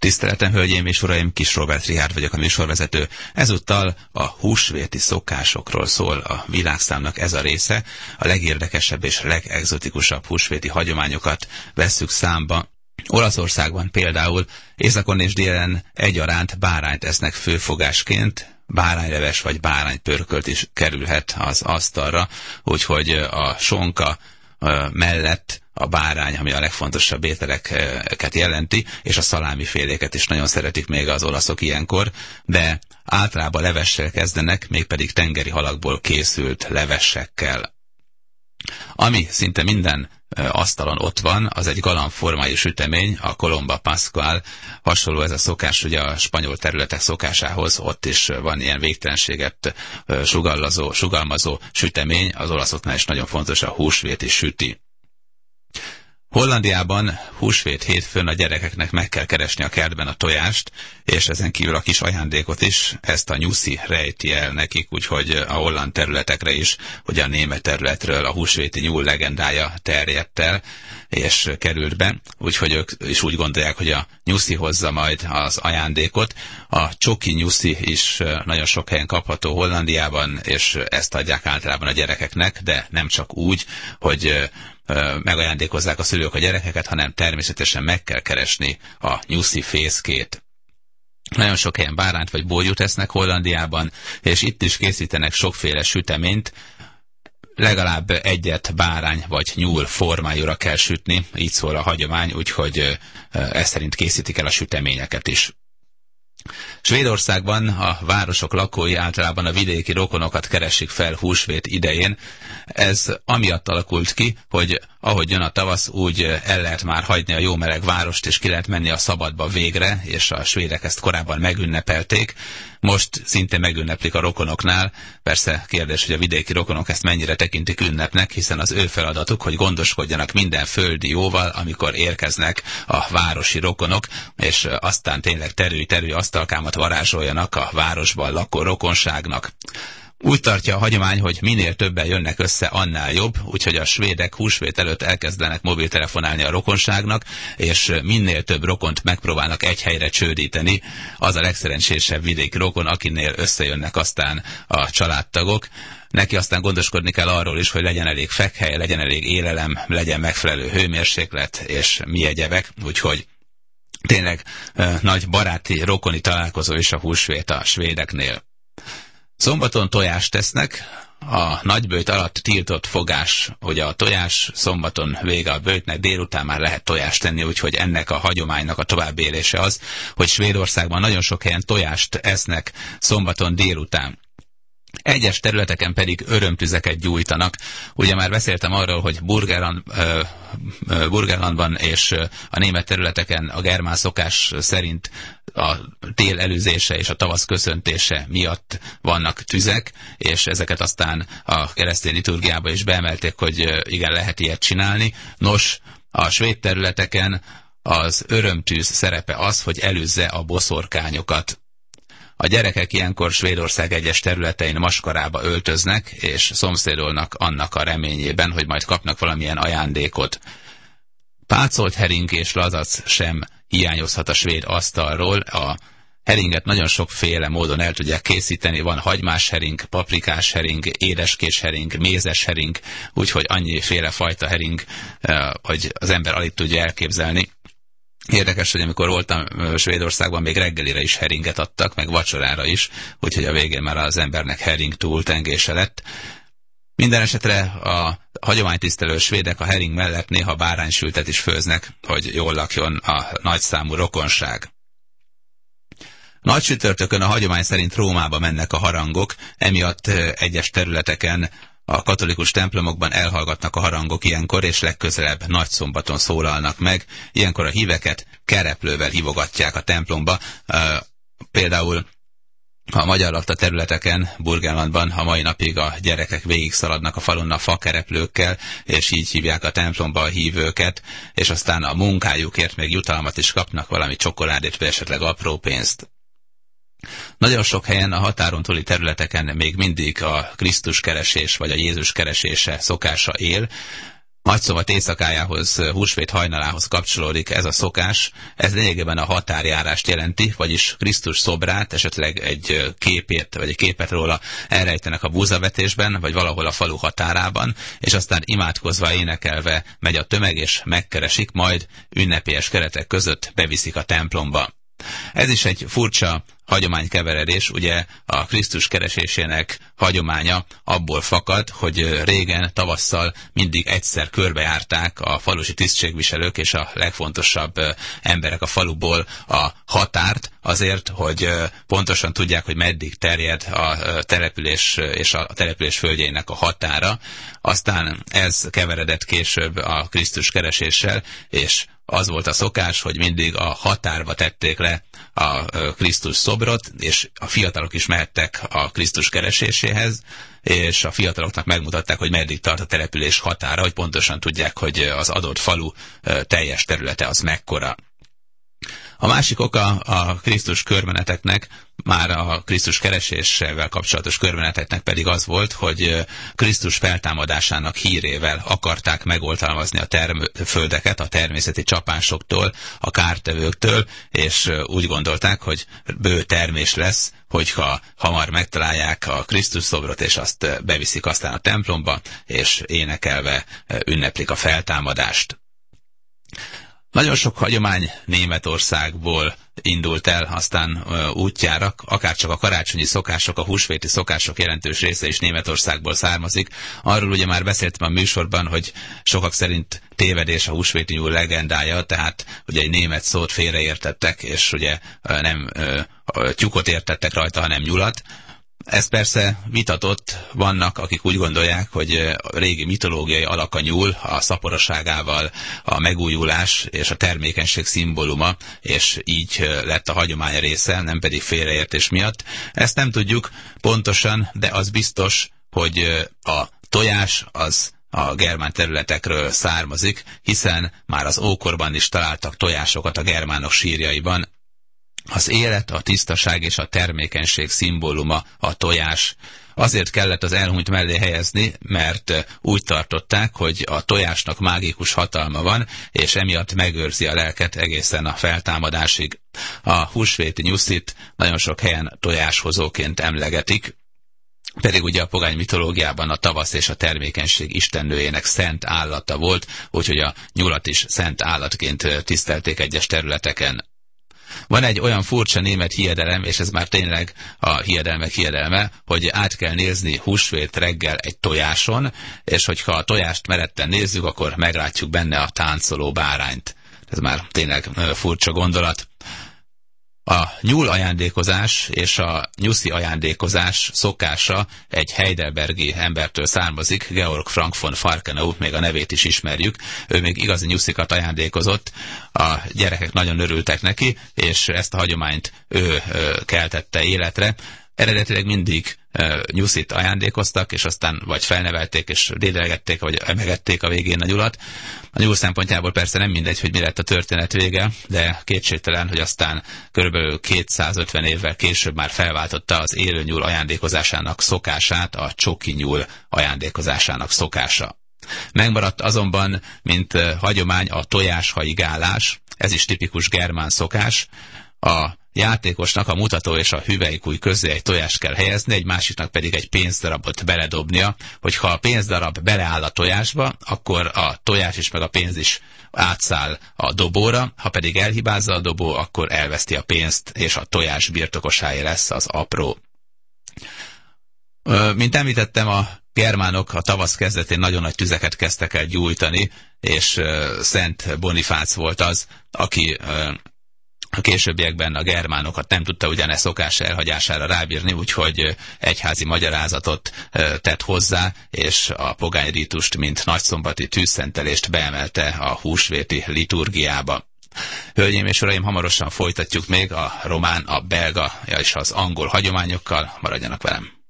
Tiszteletem, hölgyeim és uraim, Kis Róbert Richárd vagyok, a műsorvezető. Ezúttal a húsvéti szokásokról szól a világszámnak ez a része. A legérdekesebb és legegzotikusabb húsvéti hagyományokat vesszük számba. Olaszországban például északon és délen egyaránt bárányt esznek főfogásként, bárányleves vagy báránypörkölt is kerülhet az asztalra, úgyhogy a sonka mellett a bárány, ami a legfontosabb ételeket jelenti, és a szalámiféléket is nagyon szeretik még az olaszok ilyenkor, de általában levessel kezdenek, mégpedig tengeri halakból készült levesekkel. Ami szinte minden asztalon ott van, az egy galambformájú sütemény, a Colomba Pascual. Hasonló ez a szokás ugye a spanyol területek szokásához, ott is van ilyen végtelenséget sugalmazó sütemény, az olaszoknál is nagyon fontos a húsvéti süti. Hollandiában húsvét hétfőn a gyerekeknek meg kell keresni a kertben a tojást, és ezen kívül a kis ajándékot is, ezt a nyuszi rejti el nekik, úgyhogy a holland területekre is, ugye a német területről a húsvéti nyúl legendája terjedt el, és került be, úgyhogy ők is úgy gondolják, hogy a nyuszi hozza majd az ajándékot. A csoki nyuszi is nagyon sok helyen kapható Hollandiában, és ezt adják általában a gyerekeknek, de nem csak úgy, hogy megajándékozzák a szülők a gyerekeket, hanem természetesen meg kell keresni a nyuszi fészkét. Nagyon sok helyen bárányt vagy borjút esznek Hollandiában, és itt is készítenek sokféle süteményt. Legalább egyet bárány vagy nyúl formájúra kell sütni, így szól a hagyomány, úgyhogy ez szerint készítik el a süteményeket is. Svédországban a városok lakói általában a vidéki rokonokat keresik fel húsvét idején. Ez amiatt alakult ki, hogy ahogy jön a tavasz, úgy el lehet már hagyni a jó meleg várost, és ki lehet menni a szabadba végre, és a svédek ezt korábban megünnepelték. Most szintén megünneplik a rokonoknál. Persze kérdés, hogy a vidéki rokonok ezt mennyire tekintik ünnepnek, hiszen az ő feladatuk, hogy gondoskodjanak minden földi jóval, amikor érkeznek a városi rokonok, és aztán tényleg terülj asztalkámat varázsoljanak a városban lakó rokonságnak. Úgy tartja a hagyomány, hogy minél többen jönnek össze, annál jobb, úgyhogy a svédek húsvét előtt elkezdenek mobiltelefonálni a rokonságnak, és minél több rokont megpróbálnak egy helyre csődíteni. Az a legszerencsésebb vidéki rokon, akinél összejönnek aztán a családtagok. Neki aztán gondoskodni kell arról is, hogy legyen elég fekhely, legyen elég élelem, legyen megfelelő hőmérséklet, és mi egyebek, úgyhogy tényleg nagy baráti, rokoni találkozó is a húsvét a svédeknél. Szombaton tojást tesznek, a nagyböjt alatt tiltott fogás, hogy a tojás szombaton vége a böjtnek, délután már lehet tojást tenni, úgyhogy ennek a hagyománynak a továbbélése az, hogy Svédországban nagyon sok helyen tojást esznek szombaton délután. Egyes területeken pedig örömtüzeket gyújtanak. Ugye már beszéltem arról, hogy Burgenlandban és a német területeken a germán szokás szerint a tél előzése és a tavasz köszöntése miatt vannak tüzek, és ezeket aztán a keresztény liturgiába is beemelték, hogy igen, lehet ilyet csinálni. Nos, a svéd területeken az örömtűz szerepe az, hogy előzze a boszorkányokat. A gyerekek ilyenkor Svédország egyes területein maskarába öltöznek, és szomszédolnak annak a reményében, hogy majd kapnak valamilyen ajándékot. Pácolt hering és lazac sem hiányozhat a svéd asztalról. A heringet nagyon sokféle módon el tudják készíteni. Van hagymás hering, paprikás hering, édeskés hering, mézes hering, úgyhogy annyiféle fajta hering, hogy az ember alig tudja elképzelni. Érdekes, hogy amikor voltam Svédországban, még reggelire is heringet adtak, meg vacsorára is, úgyhogy a végén már az embernek hering túltengése lett. Minden esetre a hagyománytisztelő svédek a hering mellett néha báránysültet is főznek, hogy jól lakjon a nagyszámú rokonság. Nagy csütörtökön a hagyomány szerint Rómába mennek a harangok, emiatt egyes területeken a katolikus templomokban elhallgatnak a harangok ilyenkor, és legközelebb nagyszombaton szólalnak meg. Ilyenkor a híveket kereplővel hívogatják a templomba. Például a magyar lakta területeken, Burgenlandban a mai napig a gyerekek végig szaladnak a falon a fakereplőkkel, és így hívják a templomba a hívőket, és aztán a munkájukért még jutalmat is kapnak, valami csokoládét, vagy esetleg apró pénzt. Nagyon sok helyen a határon túli területeken még mindig a Krisztus keresés vagy a Jézus keresése szokása él. Nagyszombat éjszakájához, húsvét hajnalához kapcsolódik ez a szokás. Ez lényegében a határjárást jelenti, vagyis Krisztus szobrát, esetleg egy képét, vagy egy képet róla elrejtenek a búzavetésben, vagy valahol a falu határában, és aztán imádkozva, énekelve megy a tömeg, és megkeresik, majd ünnepélyes keretek között beviszik a templomba. Ez is egy furcsa hagyománykeveredés, ugye a Krisztus keresésének hagyománya abból fakad, hogy régen tavasszal mindig egyszer körbejárták a falusi tisztségviselők és a legfontosabb emberek a faluból a határt, azért, hogy pontosan tudják, hogy meddig terjed a település és a település földjének a határa. Aztán ez keveredett később a Krisztus kereséssel, és az volt a szokás, hogy mindig a határba tették le a Krisztus szobrot, és a fiatalok is mehettek a Krisztus kereséséhez, és a fiataloknak megmutatták, hogy meddig tart a település határa, hogy pontosan tudják, hogy az adott falu teljes területe az mekkora. A másik oka a Krisztus körmeneteknek, már a Krisztus keresésével kapcsolatos körmeneteknek pedig az volt, hogy Krisztus feltámadásának hírével akarták megoltalmazni a földeket a természeti csapásoktól, a kártevőktől, és úgy gondolták, hogy bő termés lesz, hogyha hamar megtalálják a Krisztus szobrot, és azt beviszik aztán a templomba, és énekelve ünneplik a feltámadást. Nagyon sok hagyomány Németországból indult el aztán útjára, akárcsak a karácsonyi szokások, a húsvéti szokások jelentős része is Németországból származik. Arról ugye már beszéltem a műsorban, hogy sokak szerint tévedés a húsvéti nyúl legendája, tehát ugye egy német szót félreértettek, és ugye nem tyúkot értettek rajta, hanem nyulat. Ez persze vitatott, vannak, akik úgy gondolják, hogy a régi mitológiai alak a nyúl, a szaporaságával a megújulás és a termékenység szimbóluma, és így lett a hagyomány része, nem pedig félreértés miatt. Ezt nem tudjuk pontosan, de az biztos, hogy a tojás az a germán területekről származik, hiszen már az ókorban is találtak tojásokat a germánok sírjaiban. Az élet, a tisztaság és a termékenység szimbóluma a tojás. Azért kellett az elhunyt mellé helyezni, mert úgy tartották, hogy a tojásnak mágikus hatalma van, és emiatt megőrzi a lelket egészen a feltámadásig. A húsvéti nyuszit nagyon sok helyen tojáshozóként emlegetik, pedig ugye a pogány mitológiában a tavasz és a termékenység istennőjének szent állata volt, úgyhogy a nyulat is szent állatként tisztelték egyes területeken. Van egy olyan furcsa német hiedelem, és ez már tényleg a hiedelmek hiedelme, hogy át kell nézni húsvét reggel egy tojáson, és hogyha a tojást meretten nézzük, akkor meglátjuk benne a táncoló bárányt. Ez már tényleg furcsa gondolat. A nyúl ajándékozás és a nyuszi ajándékozás szokása egy heidelbergi embertől származik, Georg Frank von Farkenau, még a nevét is ismerjük. Ő még igazi nyuszikat ajándékozott, a gyerekek nagyon örültek neki, és ezt a hagyományt ő keltette életre. Eredetileg mindig nyuszit ajándékoztak, és aztán vagy felnevelték, és dédelgették, vagy emegették a végén a nyulat. A nyúl szempontjából persze nem mindegy, hogy mi lett a történet vége, de kétségtelen, hogy aztán körülbelül 250 évvel később már felváltotta az élő nyúl ajándékozásának szokását, a csoki nyúl ajándékozásának szokása. Megmaradt azonban, mint hagyomány, a tojáshaigálás, ez is tipikus germán szokás. A játékosnak a mutató és a hüvelykúj közé egy tojást kell helyezni, egy másiknak pedig egy pénzdarabot beledobnia. Hogyha a pénzdarab beleáll a tojásba, akkor a tojás is meg a pénz is átszáll a dobóra, ha pedig elhibázza a dobó, akkor elveszti a pénzt, és a tojás birtokosáé lesz az apró. Mint említettem, a germánok a tavasz kezdetén nagyon nagy tüzeket kezdtek el gyújtani, és Szent Bonifác volt az, aki a későbbiekben a germánokat nem tudta ugyane szokás elhagyására rábírni, úgyhogy egyházi magyarázatot tett hozzá, és a pogány rítust, mint nagyszombati tűzszentelést beemelte a húsvéti liturgiába. Hölgyeim és uraim, hamarosan folytatjuk még a román, a belga és az angol hagyományokkal, maradjanak velem!